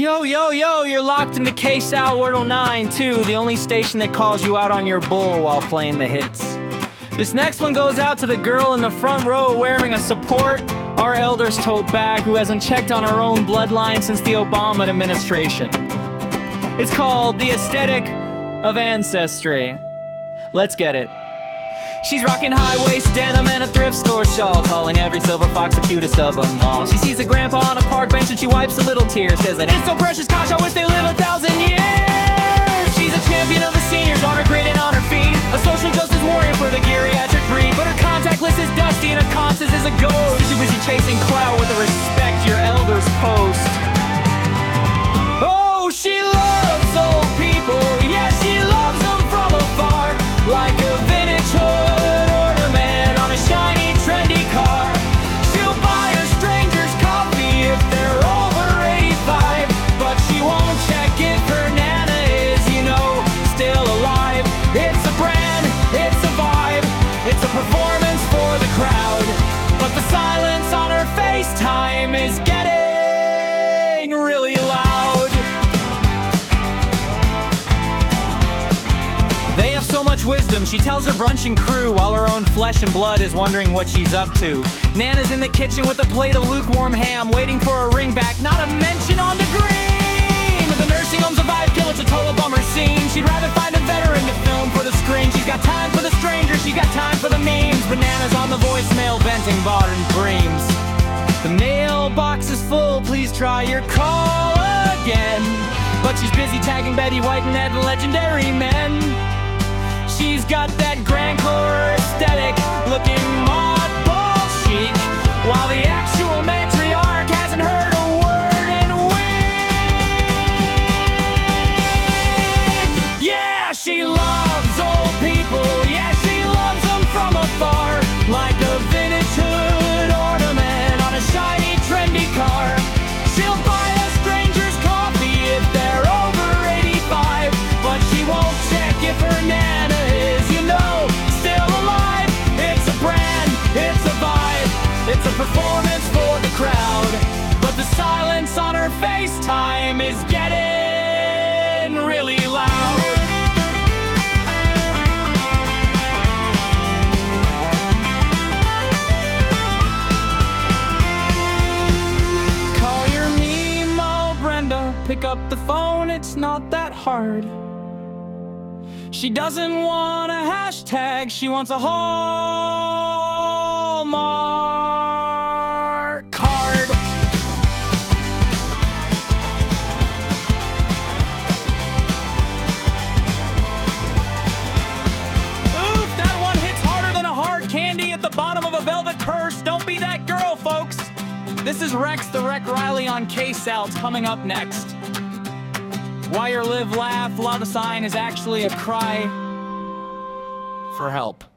Yo, yo, yo, you're locked into KSAL Wordle 9-2, the only station that calls you out on your bull while playing the hits. This next one goes out to the girl in the front row wearing a Support Our Elders tote bag who hasn't checked on her own bloodline since the Obama administration. It's called The Aesthetic of Ancestry. Let's get it. She's rocking high-waist denim and a thrift store shawl, calling every silver fox the cutest of them all. She sees a grandpa on a park bench and she wipes a little tear, says that it's so precious, gosh, I wish they live 1,000 years. She's a champion of the seniors, on her grid and on her feet, a social justice warrior for the geriatric breed. But her contact list is dusty and her conscience is a ghost. She's too busy chasing clout with the respect your elders post. Oh, she loves old people, yeah, she loves them from afar, like a vintage hood ornament on a shiny, trendy car. She'll buy a stranger's coffee if they're over 85, but she won't check if her nana is, you know, still alive. It's a brand, it's a vibe, it's a performance for the crowd, but the silence on her FaceTime is getting really loud. They have so much wisdom, she tells her brunching crew, while her own flesh and blood is wondering what she's up to. Nana's in the kitchen with a plate of lukewarm ham, waiting for a ring back, not a mention on the green. The nursing home's a vibe kill, it's a total bummer scene. She'd rather find a veteran to film for the screen. She's got time for the stranger, she's got time for the memes. Bananas on the voicemail, venting modern dreams. The mailbox is full, please try your call again. But she's busy tagging Betty White and Ed Legendary Men. She's got that Grand Core aesthetic, looking mothball chic, while the actual matriarch hasn't heard a word in a week. Yeah, she loves old people, yeah, she loves them from afar, like a vintage hood ornament on a shiny, trendy car. She'll buy a stranger's coffee if they're over 85, but she won't check if her nana is, you know, still alive. It's a brand, it's a vibe, it's a performance for the crowd, but the silence on her FaceTime is getting really loud. Call your Nemo, Brenda, pick up the phone, it's not that hard. She doesn't want a hashtag, she wants a Hallmark card. Oof, that one hits harder than a hard candy at the bottom of a velvet purse. Don't be that girl, folks. This is Rex the Wreck Riley on KSAL. It's coming up next. Why your live laugh, love sign is actually a cry for help.